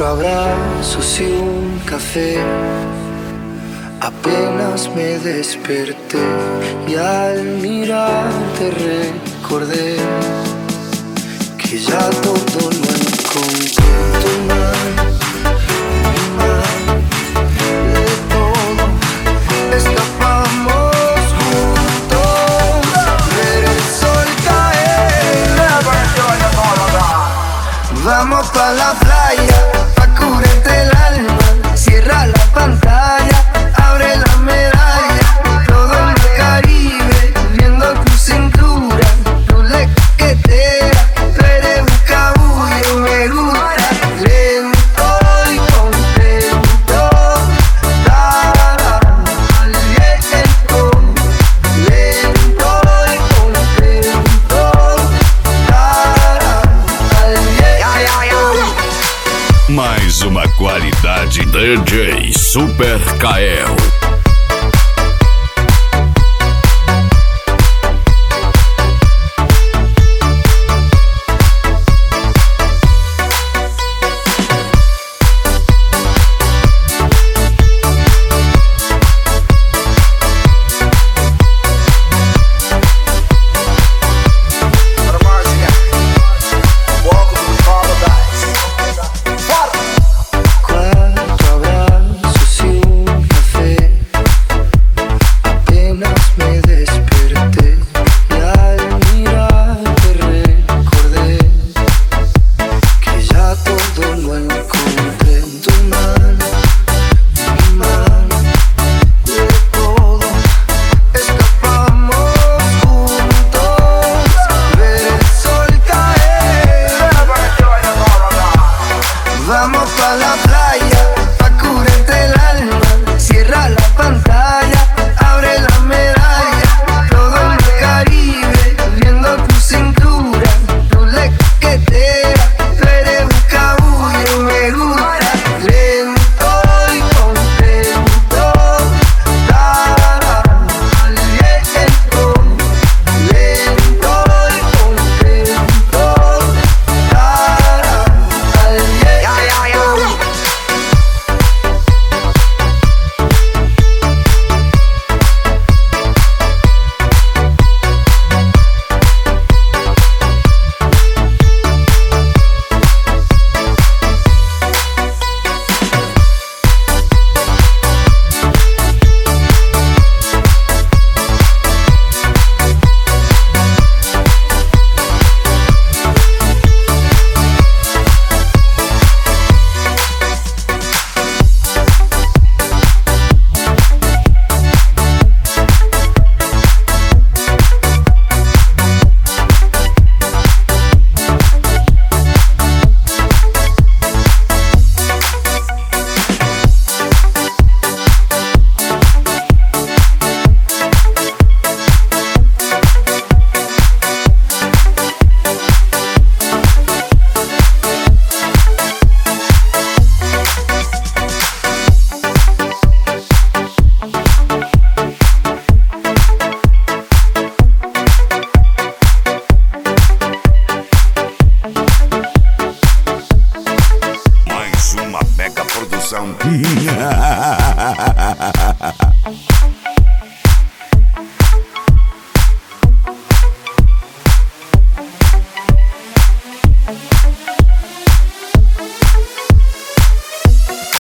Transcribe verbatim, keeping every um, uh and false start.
Cuatro abrazos y un café. Apenas me desperté y al mirarte recordé que ya todo lo encontré. Tu mano, mi mano, de todo escapamos juntos. Ver el sol caer. Vamos pa' la playa, pa' curarte el alma. Cierra la pantalla, abre la medalla. Todo en el Caribe, viendo tu cintura. Tú le coqueteas, tú eres un cabullo. Me gusta lento y contento. Dale al viento, lento y contento. Dale al viento. Mais uma qualidade D J Super Kael.